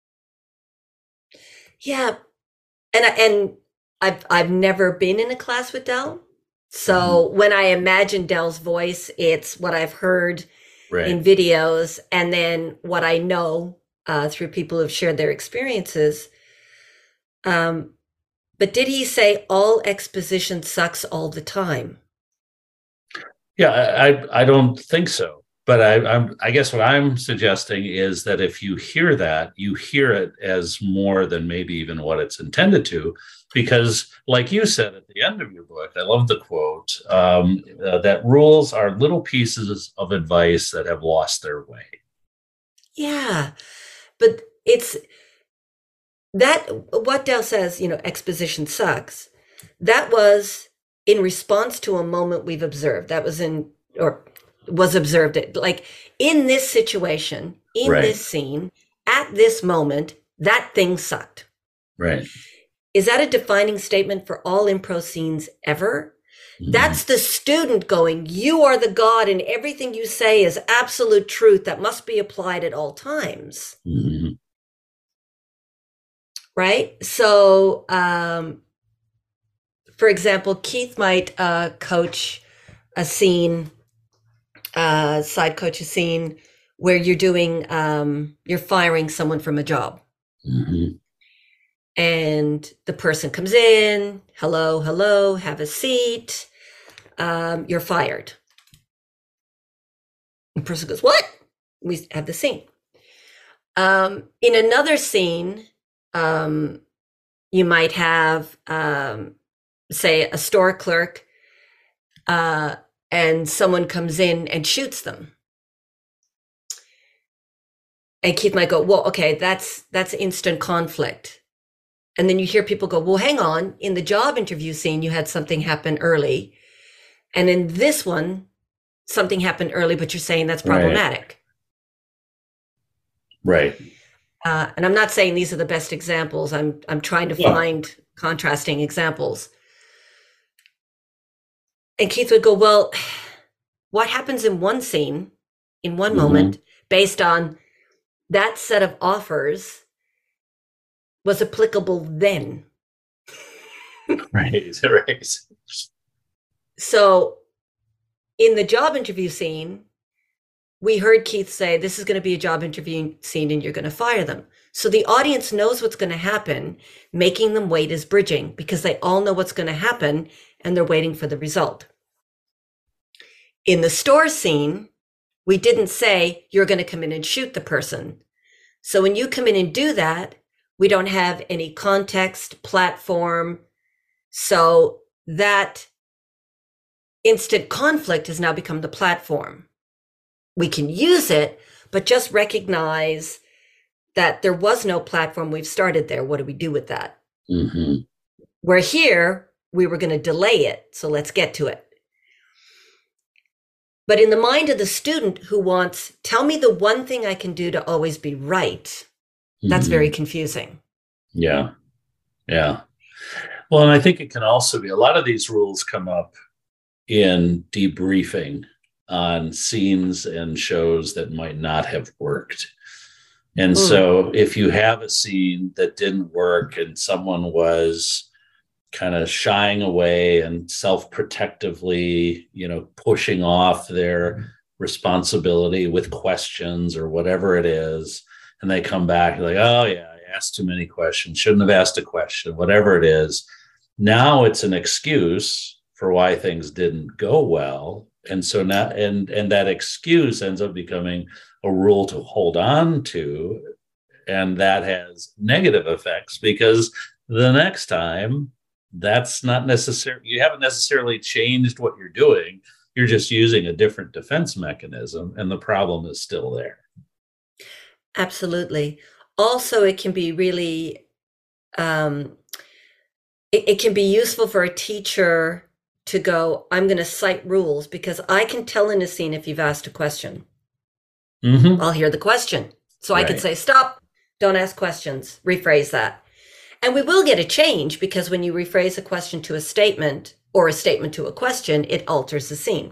Yeah. And I've never been in a class with Del. So when I imagine Del's voice, it's what I've heard in videos and then what I know through people who've shared their experiences. But did he say all exposition sucks all the time? Yeah, I don't think so. But I guess what I'm suggesting is that if you hear that, you hear it as more than maybe even what it's intended to, because like you said at the end of your book, I love the quote, that rules are little pieces of advice that have lost their way. Yeah, but it's that what Dell says, exposition sucks. That was in response to a moment we've observed. That was was observed. Like in this situation, in Right. this scene, at this moment, that thing sucked. Right. Is that a defining statement for all improv scenes ever? That's the student going, you are the God and everything you say is absolute truth that must be applied at all times. Mm-hmm. Right? So, for example, Keith might coach a scene, side coach a scene where you're firing someone from a job. Mm-hmm. And the person comes in, hello, have a seat. You're fired. The person goes, what? We have the scene. In another scene, you might have, say, a store clerk, and someone comes in and shoots them. And Keith might go, well, okay, that's instant conflict. And then you hear people go, well, hang on, in the job interview scene, you had something happen early. And in this one, something happened early, but you're saying that's problematic. Right. And I'm not saying these are the best examples. I'm trying to find contrasting examples. And Keith would go, well, what happens in one scene, in one moment, based on that set of offers was applicable then. Right. So in the job interview scene, we heard Keith say, this is going to be a job interview scene and you're going to fire them. So the audience knows what's going to happen. Making them wait is bridging because they all know what's going to happen and they're waiting for the result. In the store scene, we didn't say you're going to come in and shoot the person. So when you come in and do that, we don't have any context, platform. So that instant conflict has now become the platform. We can use it, but just recognize that there was no platform. We've started there. What do we do with that? Mm-hmm. We're here. We were going to delay it. So let's get to it. But in the mind of the student who wants, tell me the one thing I can do to always be right, that's very confusing. Yeah. Yeah. Well, and I think it can also be, a lot of these rules come up in debriefing on scenes and shows that might not have worked. And so if you have a scene that didn't work and someone was kind of shying away and self-protectively, pushing off their responsibility with questions or whatever it is, and they come back like, oh yeah, I asked too many questions, shouldn't have asked a question, whatever it is. Now it's an excuse for why things didn't go well. And so now, and that excuse ends up becoming a rule to hold on to. And that has negative effects because the next time, that's not necessary. You haven't necessarily changed what you're doing. You're just using a different defense mechanism, and the problem is still there. Absolutely. Also, it can be really, it can be useful for a teacher to go, I'm going to cite rules because I can tell in a scene if you've asked a question. I'll hear the question. So I could say, stop, don't ask questions, rephrase that. And we will get a change because when you rephrase a question to a statement or a statement to a question, it alters the scene.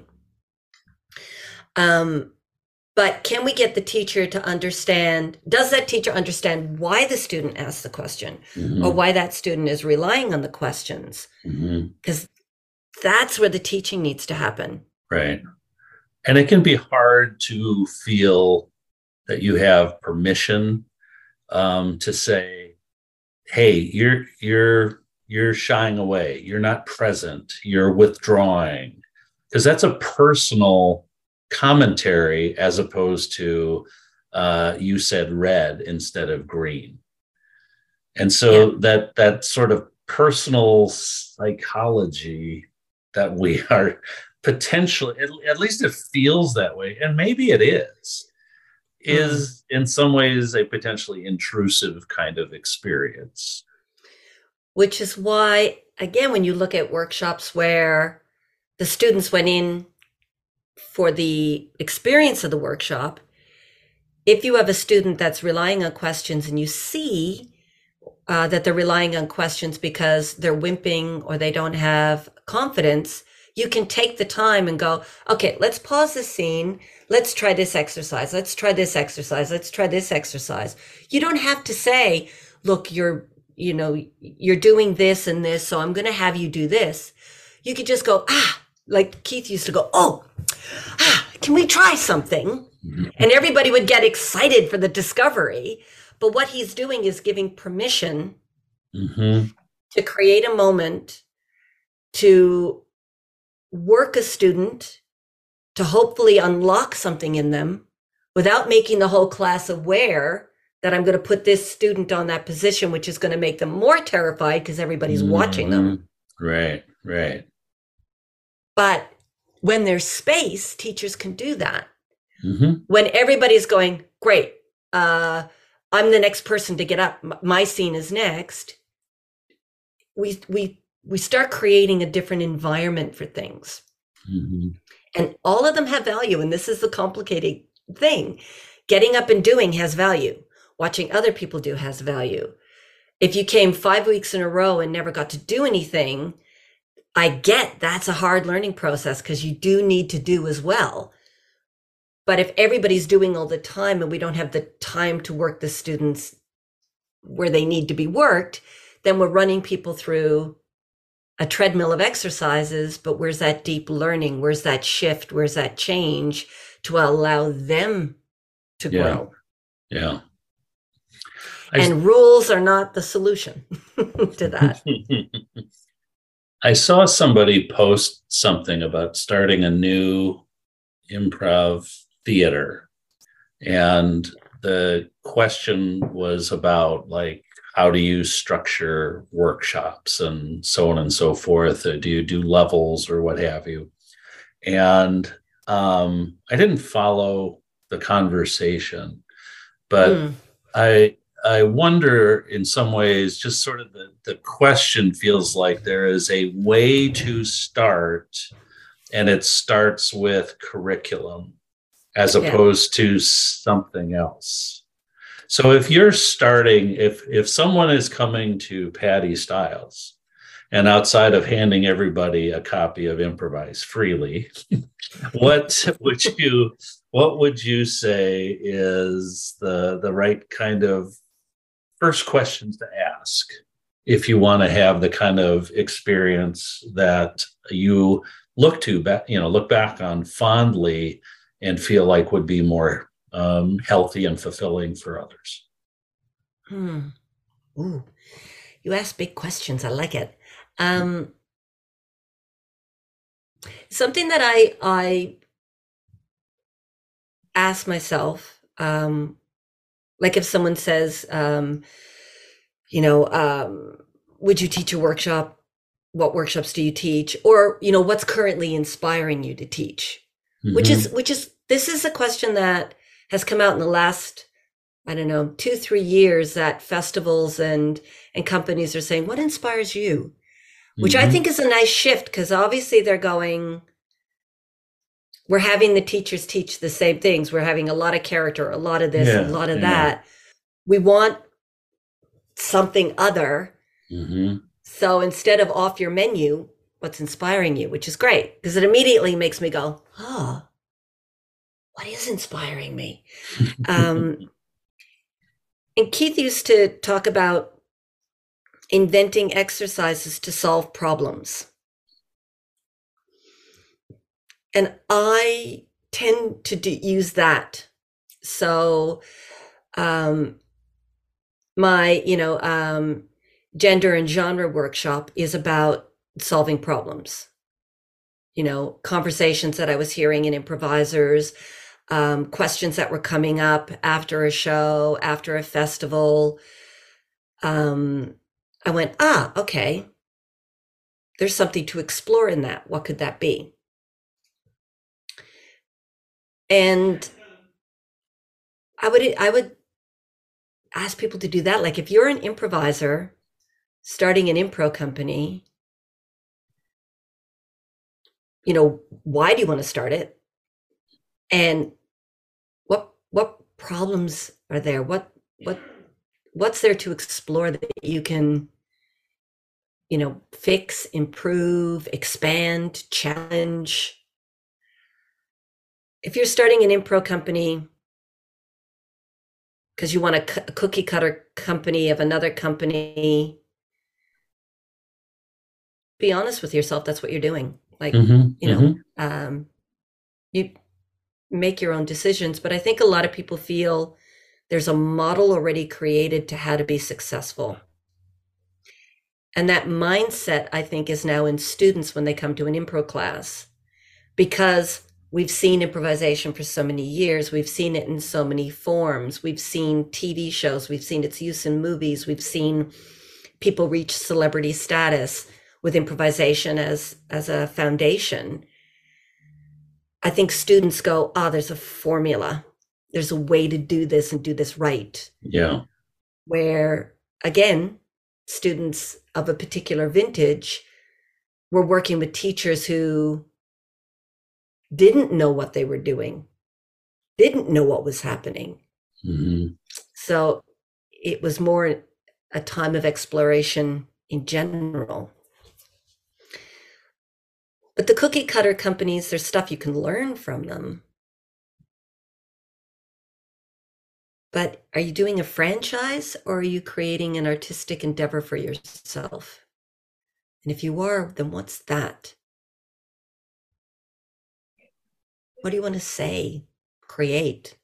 But can we get the teacher to understand, does that teacher understand why the student asked the question or why that student is relying on the questions? Because that's where the teaching needs to happen. Right. And it can be hard to feel that you have permission to say, hey, you're shying away. You're not present. You're withdrawing. Because that's a personal commentary as opposed to you said red instead of green. And so that sort of personal psychology that we are potentially, at least it feels that way, and maybe it Mm. is in some ways a potentially intrusive kind of experience. Which is why, again, when you look at workshops where the students went in for the experience of the workshop, if you have a student that's relying on questions and you see that they're relying on questions because they're wimping or they don't have confidence, you can take the time and go, okay, let's pause this scene. Let's try this exercise. Let's try this exercise. Let's try this exercise. You don't have to say, look, you're doing this and this, so I'm going to have you do this. You could just go, like Keith used to go, can we try something? Mm-hmm. And everybody would get excited for the discovery. But what he's doing is giving permission to create a moment, to work a student, to hopefully unlock something in them without making the whole class aware that I'm going to put this student on that position, which is going to make them more terrified because everybody's watching them. Right. But when there's space, teachers can do that. When everybody's going, great, I'm the next person to get up, my scene is next, we start creating a different environment for things. And all of them have value. And this is the complicated thing. Getting up and doing has value. Watching other people do has value. If you came 5 weeks in a row and never got to do anything, I get that's a hard learning process because you do need to do as well. But if everybody's doing all the time and we don't have the time to work the students where they need to be worked, then we're running people through a treadmill of exercises. But where's that deep learning? Where's that shift? Where's that change to allow them to grow? Yeah. And rules are not the solution to that. I saw somebody post something about starting a new improv theater. And the question was about, like, how do you structure workshops and so on and so forth? Do you do levels or what have you? And I didn't follow the conversation, but I wonder in some ways, just sort of the question feels like there is a way to start, and it starts with curriculum as opposed to something else. So if you're starting, if someone is coming to Patty Styles, and outside of handing everybody a copy of Improvise freely, what would you say is the right kind of first questions to ask if you want to have the kind of experience that you look back on fondly and feel like would be more healthy and fulfilling for others? Ooh, you ask big questions. I like it. Something that I ask myself, like if someone says, would you teach a workshop? What workshops do you teach? Or, what's currently inspiring you to teach? Which is this is a question that has come out in the last, 2-3 years, that festivals and companies are saying, what inspires you? Which I think is a nice shift, because obviously they're going, we're having the teachers teach the same things. We're having a lot of character, a lot of this, a lot of that. We want something other. So instead of off your menu, what's inspiring you, which is great, because it immediately makes me go, what is inspiring me? And Keith used to talk about inventing exercises to solve problems. And I tend to use that. So my, gender and genre workshop is about solving problems. Conversations that I was hearing in improvisers, questions that were coming up after a show, after a festival. I went, okay, there's something to explore in that. What could that be? And I would ask people to do that. Like if you're an improviser starting an improv company, why do you want to start it? And what problems are there? What's there to explore that you can, fix, improve, expand, challenge? If you're starting an improv company because you want a cookie cutter company of another company, be honest with yourself. That's what you're doing. Like, you make your own decisions. But I think a lot of people feel there's a model already created to how to be successful. And that mindset, I think, is now in students when they come to an improv class, because we've seen improvisation for so many years. We've seen it in so many forms. We've seen TV shows. We've seen its use in movies. We've seen people reach celebrity status with improvisation as a foundation. I think students go, there's a formula. There's a way to do this and do this right. Yeah. Where, again, students of a particular vintage were working with teachers who didn't know what they were doing, didn't know what was happening. So it was more a time of exploration in general. But the cookie cutter companies, there's stuff you can learn from them. But are you doing a franchise, or are you creating an artistic endeavor for yourself? And if you are, then what's that? What do you want to say, create?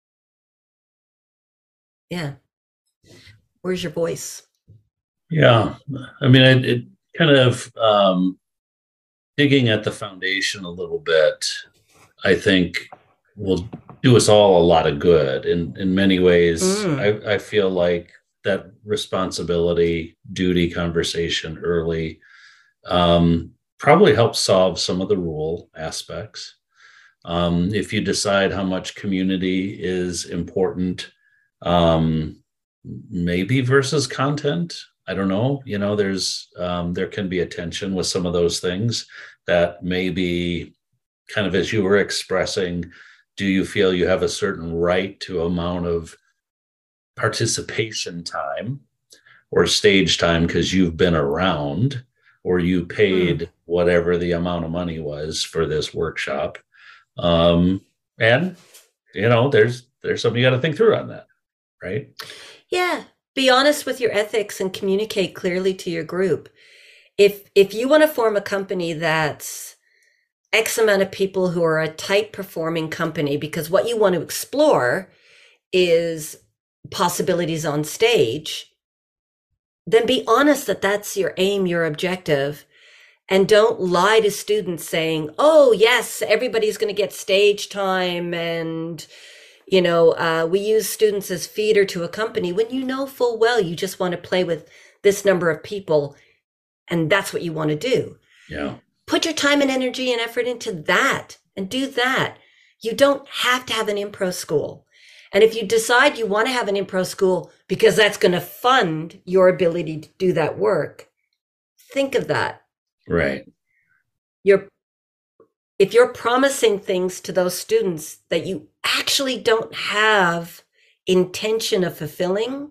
Yeah. Where's your voice? Yeah. I mean, it kind of digging at the foundation a little bit, I think will do us all a lot of good. In many ways, I feel like that responsibility, duty conversation early probably helps solve some of the rule aspects. If you decide how much community is important, maybe versus content, I don't know. There's there can be a tension with some of those things that maybe kind of, as you were expressing, do you feel you have a certain right to amount of participation time or stage time because you've been around, or you paid whatever the amount of money was for this workshop? And there's something you got to think through on that, right? Yeah. Be honest with your ethics and communicate clearly to your group. If you want to form a company that's X amount of people who are a tight performing company, because what you want to explore is possibilities on stage, then be honest that that's your aim, your objective. And don't lie to students saying, oh, yes, everybody's going to get stage time. And, we use students as feeder to a company, when you know full well you just want to play with this number of people. And that's what you want to do. Yeah. Put your time and energy and effort into that and do that. You don't have to have an improv school. And if you decide you want to have an improv school because that's going to fund your ability to do that work, think of that. Right. If you're promising things to those students that you actually don't have intention of fulfilling,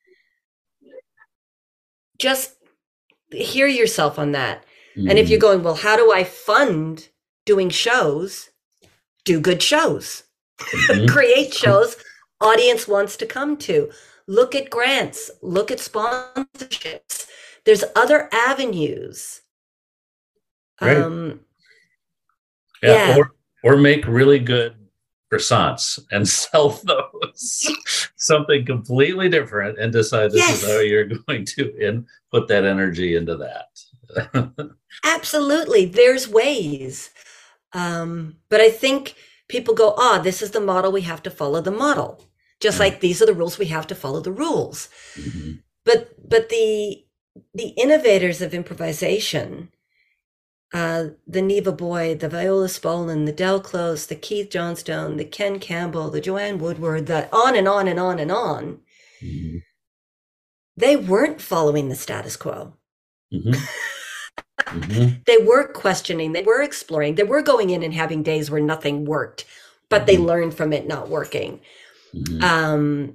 just hear yourself on that. And if you're going, well, how do I fund doing shows? Do good shows. Create shows audience wants to come to. Look at grants. Look at sponsorships. There's other avenues. Right. Yeah. Or make really good croissants and sell those. Something completely different, and decide this is how you're going to put that energy into that. Absolutely. There's ways. But I think people go, this is the model. We have to follow the model. Just like these are the rules. We have to follow the rules. But the innovators of improvisation, the Neva Boyd, the Viola Spolin, the Del Close, the Keith Johnstone, the Ken Campbell, the Joanne Woodward, the on and on and on and on, Mm-hmm. they weren't following the status quo. Mm-hmm. Mm-hmm. They were questioning, they were exploring, they were going in and having days where nothing worked, but they learned from it not working. Mm-hmm.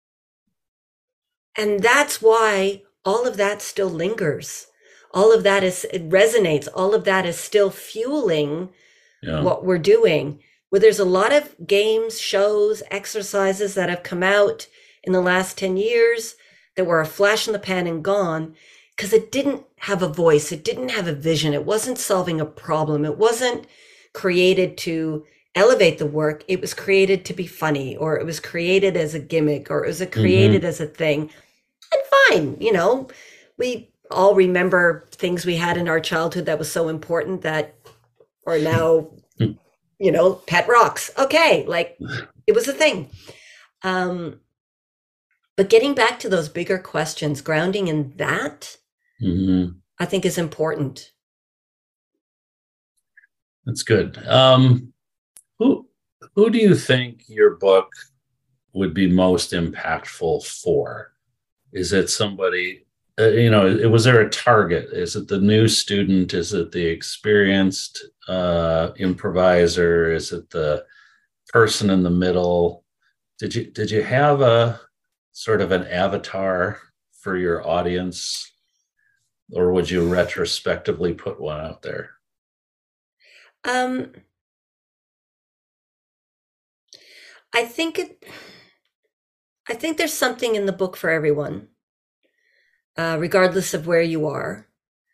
And that's why all of that still lingers. All of that it resonates. All of that is still fueling what we're doing. Where there's a lot of games, shows, exercises that have come out in the last 10 years that were a flash in the pan and gone because it didn't have a voice. It didn't have a vision. It wasn't solving a problem. It wasn't created to elevate the work. It was created to be funny, or it was created as a gimmick, or it was created as a thing. And fine, you know, we all remember things we had in our childhood that was so important that are now, you know, pet rocks. Okay, like it was a thing. But getting back to those bigger questions, grounding in that, I think is important. That's good. Who do you think your book would be most impactful for? Is it somebody, was there a target? Is it the new student? Is it the experienced improviser? Is it the person in the middle? Did you have a sort of an avatar for your audience, or would you retrospectively put one out there? I think there's something in the book for everyone, regardless of where you are.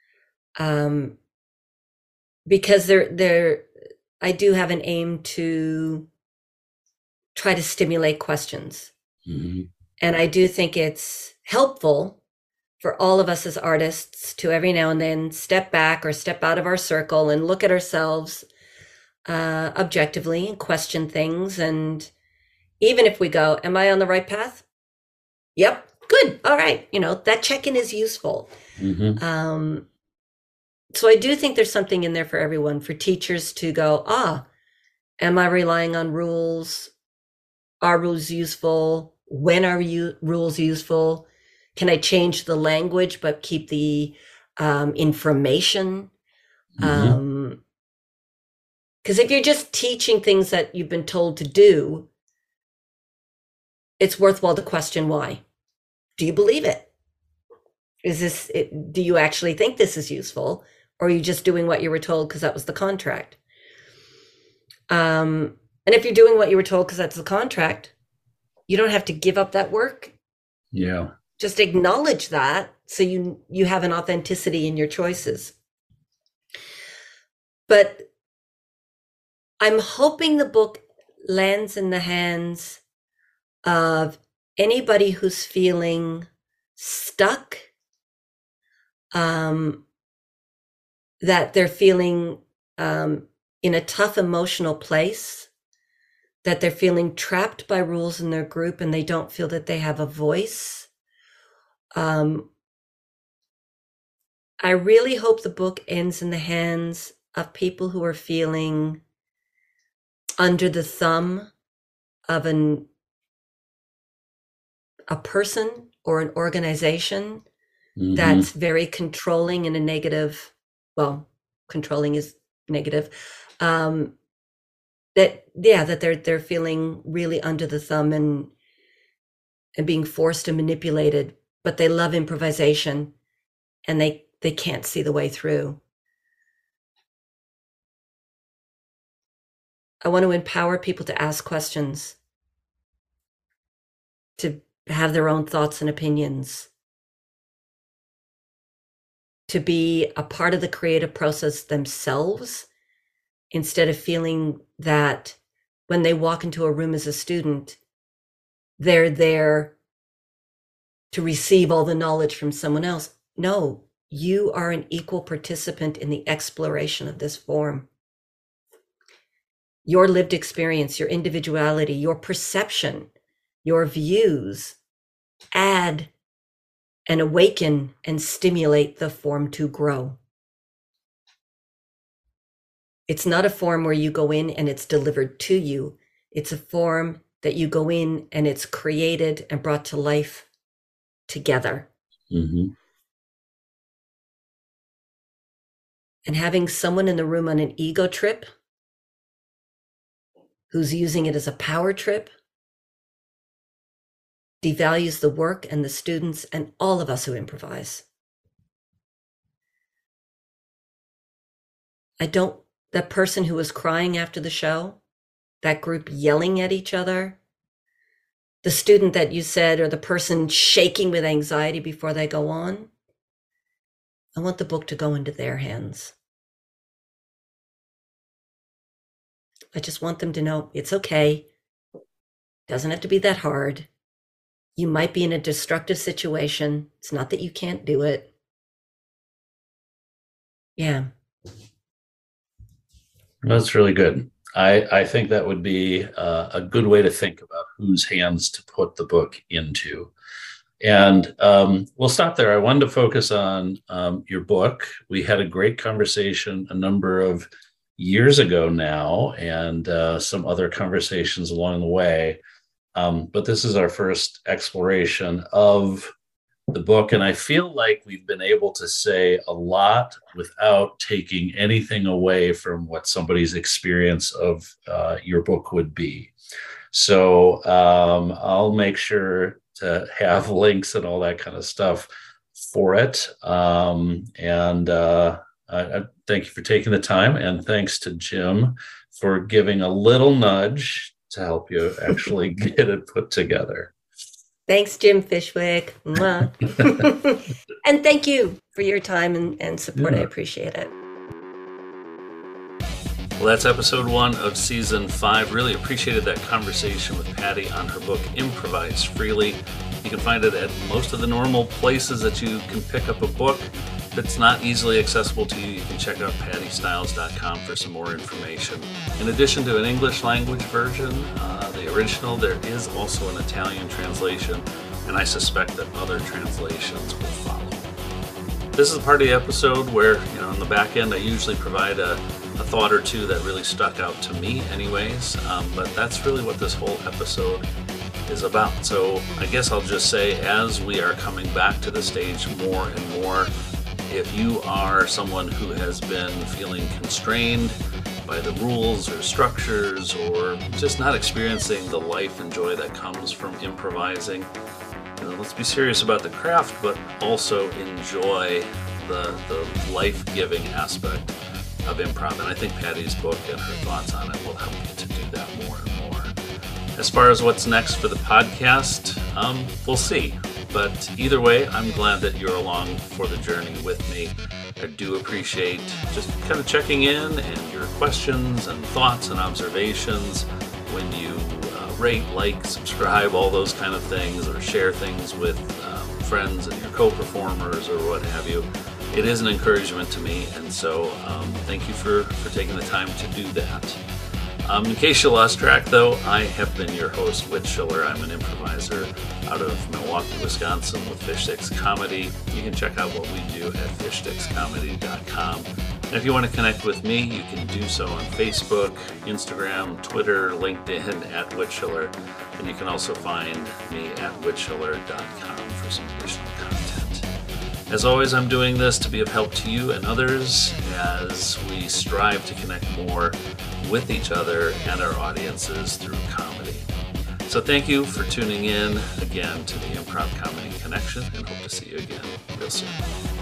Because I do have an aim to try to stimulate questions. Mm-hmm. And I do think it's helpful for all of us as artists to every now and then step back or step out of our circle and look at ourselves objectively and question things. And even if we go, am I on the right path? Yep. Good. All right. You know, that check-in is useful. Mm-hmm. So I do think there's something in there for everyone, for teachers to go, am I relying on rules? Are rules useful? When are rules useful? Can I change the language but keep the information? Mm-hmm. Because if you're just teaching things that you've been told to do, it's worthwhile to question why. Do you believe it? Do you actually think this is useful? Or are you just doing what you were told because that was the contract? And if you're doing what you were told because that's the contract, you don't have to give up that work. Yeah. Just acknowledge that so you have an authenticity in your choices. But I'm hoping the book lands in the hands of anybody who's feeling stuck, that they're feeling in a tough emotional place, that they're feeling trapped by rules in their group and they don't feel that they have a voice. I really hope the book ends in the hands of people who are feeling under the thumb of a person or an organization that's very controlling in a negative, well, controlling is negative, that they're feeling really under the thumb and being forced and manipulated, but they love improvisation and they can't see the way through. I want to empower people to ask questions, to have their own thoughts and opinions, to be a part of the creative process themselves, instead of feeling that when they walk into a room as a student, they're there to receive all the knowledge from someone else. No, you are an equal participant in the exploration of this form. Your lived experience, your individuality, your perception, your views add and awaken and stimulate the form to grow. It's not a form where you go in and it's delivered to you. It's a form that you go in and it's created and brought to life together. Mm-hmm. And having someone in the room on an ego trip who's using it as a power trip devalues the work and the students and all of us who improvise. That person who was crying after the show, that group yelling at each other, the student that you said, or the person shaking with anxiety before they go on, I want the book to go into their hands. I just want them to know it's okay. Doesn't have to be that hard. You might be in a destructive situation. It's not that you can't do it. Yeah. That's really good. I think that would be a good way to think about whose hands to put the book into. And we'll stop there. I wanted to focus on your book. We had a great conversation a number of years ago now, and some other conversations along the way. But this is our first exploration of the book. And I feel like we've been able to say a lot without taking anything away from what somebody's experience of your book would be. So I'll make sure to have links and all that kind of stuff for it. I thank you for taking the time, and thanks to Jim for giving a little nudge to help you actually get it put together. Thanks, Jim Fishwick. And thank you for your time and support. Yeah. I appreciate it. Well, that's episode 1 of season 5. Really appreciated that conversation with Patty on her book, Improvise Freely. You can find it at most of the normal places that you can pick up a book. If it's not easily accessible to you, you can check out pattystiles.com for some more information. In addition to an English language version, the original, there is also an Italian translation, and I suspect that other translations will follow. This is the part of the episode where, on the back end, I usually provide a thought or two that really stuck out to me anyways, but that's really what this whole episode is about. So I guess I'll just say, as we are coming back to the stage more and more, if you are someone who has been feeling constrained by the rules or structures, or just not experiencing the life and joy that comes from improvising, let's be serious about the craft, but also enjoy the life-giving aspect of improv. And I think Patty's book and her thoughts on it will help you to do that more and more. As far as what's next for the podcast, we'll see. But either way, I'm glad that you're along for the journey with me. I do appreciate just kind of checking in and your questions and thoughts and observations when you rate, like, subscribe, all those kind of things, or share things with friends and your co-performers or what have you. It is an encouragement to me, and so thank you for taking the time to do that. In case you lost track, though, I have been your host, Whit Schiller. I'm an improviser out of Milwaukee, Wisconsin with Fish Sticks Comedy. You can check out what we do at fishstickscomedy.com. And if you want to connect with me, you can do so on Facebook, Instagram, Twitter, LinkedIn at Whit Schiller. And you can also find me at whitschiller.com for some additional content. As always, I'm doing this to be of help to you and others as we strive to connect more with each other and our audiences through comedy. So thank you for tuning in again to the Improv Comedy Connection, and hope to see you again real soon.